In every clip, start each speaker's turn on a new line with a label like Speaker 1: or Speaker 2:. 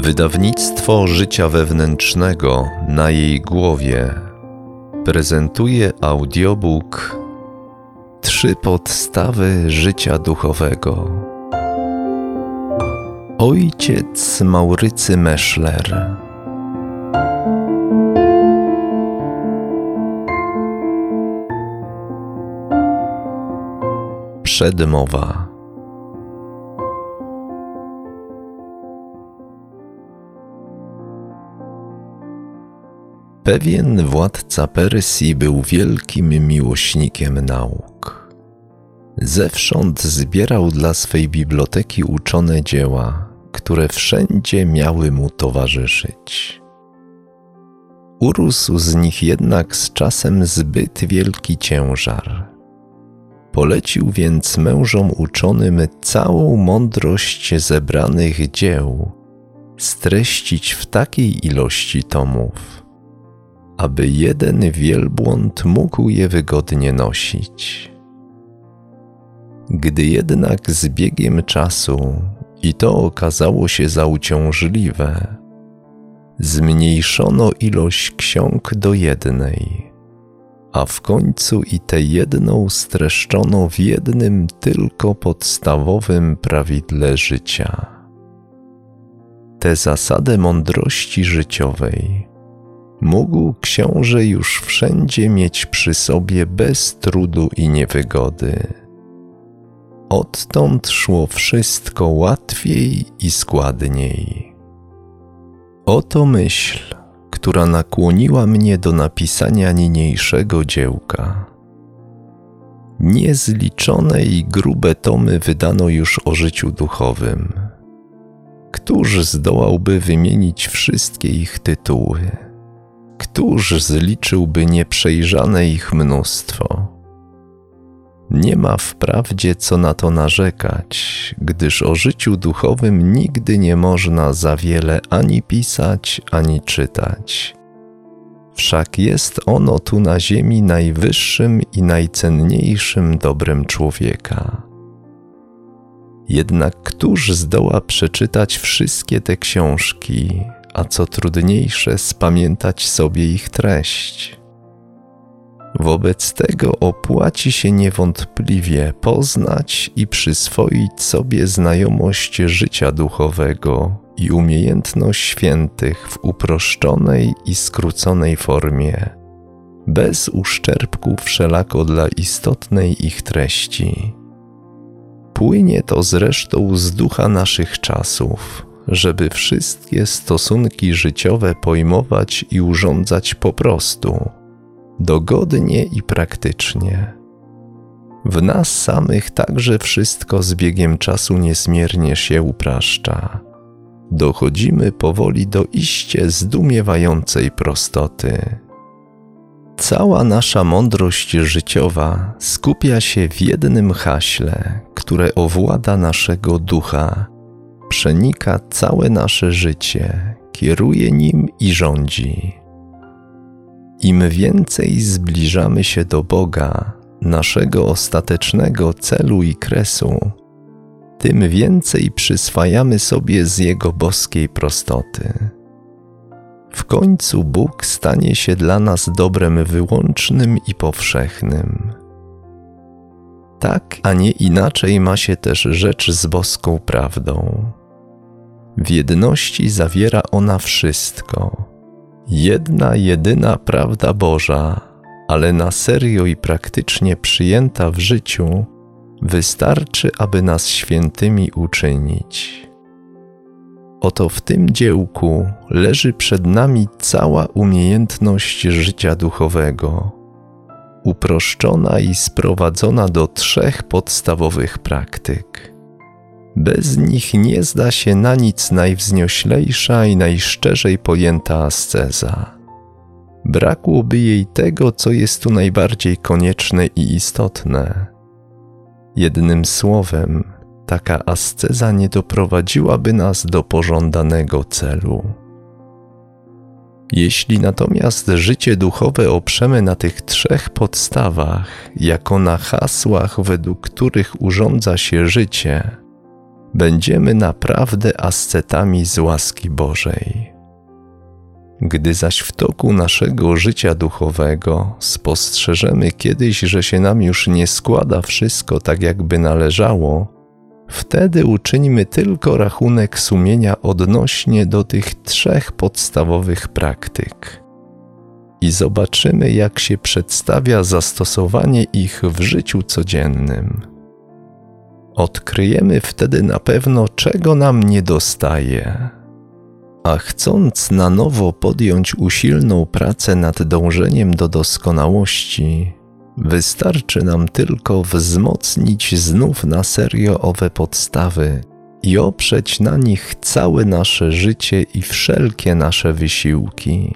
Speaker 1: Wydawnictwo Życia Wewnętrznego na jej głowie prezentuje audiobook 3 podstawy życia duchowego. Ojciec Maurycy Meschler. Przedmowa. Pewien władca Persji był wielkim miłośnikiem nauk. Zewsząd zbierał dla swej biblioteki uczone dzieła, które wszędzie miały mu towarzyszyć. Urósł z nich jednak z czasem zbyt wielki ciężar. Polecił więc mężom uczonym całą mądrość zebranych dzieł streścić w takiej ilości tomów, aby jeden wielbłąd mógł je wygodnie nosić. Gdy jednak z biegiem czasu i to okazało się za uciążliwe, zmniejszono ilość ksiąg do jednej, a w końcu i tę jedną streszczono w jednym tylko podstawowym prawidle życia. Tę zasadę mądrości życiowej mógł książę już wszędzie mieć przy sobie bez trudu i niewygody. Odtąd szło wszystko łatwiej i składniej. Oto myśl, która nakłoniła mnie do napisania niniejszego dziełka. Niezliczone i grube tomy wydano już o życiu duchowym. Któż zdołałby wymienić wszystkie ich tytuły? Któż zliczyłby nieprzejrzane ich mnóstwo? Nie ma wprawdzie co na to narzekać, gdyż o życiu duchowym nigdy nie można za wiele ani pisać, ani czytać. Wszak jest ono tu na ziemi najwyższym i najcenniejszym dobrem człowieka. Jednak któż zdoła przeczytać wszystkie te książki, a co trudniejsze, spamiętać sobie ich treść? Wobec tego opłaci się niewątpliwie poznać i przyswoić sobie znajomość życia duchowego i umiejętność świętych w uproszczonej i skróconej formie, bez uszczerbku wszelako dla istotnej ich treści. Płynie to zresztą z ducha naszych czasów, żeby wszystkie stosunki życiowe pojmować i urządzać po prostu, dogodnie i praktycznie. W nas samych także wszystko z biegiem czasu niezmiernie się upraszcza. Dochodzimy powoli do iście zdumiewającej prostoty. Cała nasza mądrość życiowa skupia się w jednym haśle, które owłada naszego ducha, przenika całe nasze życie, kieruje nim i rządzi. Im więcej zbliżamy się do Boga, naszego ostatecznego celu i kresu, tym więcej przyswajamy sobie z Jego boskiej prostoty. W końcu Bóg stanie się dla nas dobrem wyłącznym i powszechnym. Tak, a nie inaczej ma się też rzecz z boską prawdą. W jedności zawiera ona wszystko. Jedna, jedyna prawda Boża, ale na serio i praktycznie przyjęta w życiu, wystarczy, aby nas świętymi uczynić. Oto w tym dziełku leży przed nami cała umiejętność życia duchowego, uproszczona i sprowadzona do 3 podstawowych praktyk. Bez nich nie zda się na nic najwznioślejsza i najszczerzej pojęta asceza. Brakłoby jej tego, co jest tu najbardziej konieczne i istotne. Jednym słowem, taka asceza nie doprowadziłaby nas do pożądanego celu. Jeśli natomiast życie duchowe oprzemy na tych 3 podstawach, jako na hasłach, według których urządza się życie, będziemy naprawdę ascetami z łaski Bożej. Gdy zaś w toku naszego życia duchowego spostrzeżemy kiedyś, że się nam już nie składa wszystko tak, jakby należało, wtedy uczyńmy tylko rachunek sumienia odnośnie do tych 3 podstawowych praktyk i zobaczymy, jak się przedstawia zastosowanie ich w życiu codziennym. Odkryjemy wtedy na pewno, czego nam niedostaje. A chcąc na nowo podjąć usilną pracę nad dążeniem do doskonałości, wystarczy nam tylko wzmocnić znów na serio owe podstawy i oprzeć na nich całe nasze życie i wszelkie nasze wysiłki.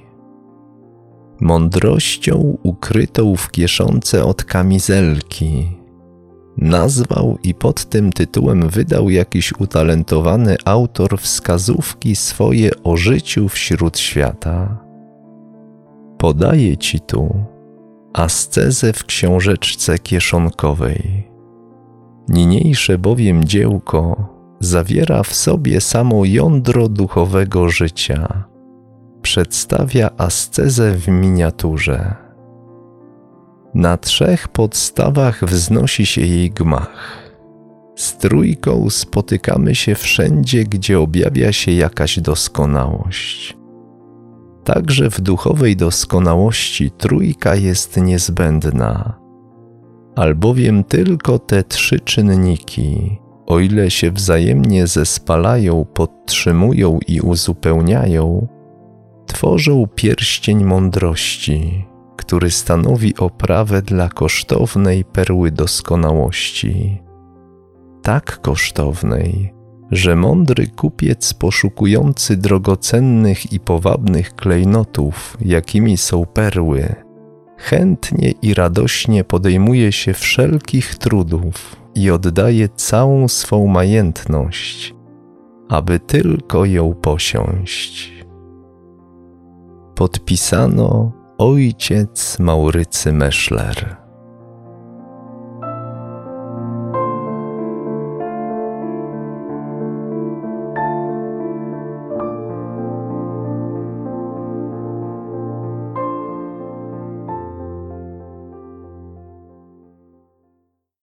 Speaker 1: Mądrością ukrytą w kieszonce od kamizelki nazwał i pod tym tytułem wydał jakiś utalentowany autor wskazówki swoje o życiu wśród świata. Podaję ci tu ascezę w książeczce kieszonkowej. Niniejsze bowiem dziełko zawiera w sobie samo jądro duchowego życia. Przedstawia ascezę w miniaturze. Na 3 podstawach wznosi się jej gmach. Z trójką spotykamy się wszędzie, gdzie objawia się jakaś doskonałość. Także w duchowej doskonałości trójka jest niezbędna, albowiem tylko te 3 czynniki, o ile się wzajemnie zespalają, podtrzymują i uzupełniają, tworzą pierścień mądrości, który stanowi oprawę dla kosztownej perły doskonałości. Tak kosztownej, że mądry kupiec poszukujący drogocennych i powabnych klejnotów, jakimi są perły, chętnie i radośnie podejmuje się wszelkich trudów i oddaje całą swą majętność, aby tylko ją posiąść. Podpisano Ojciec Maurycy Meschler.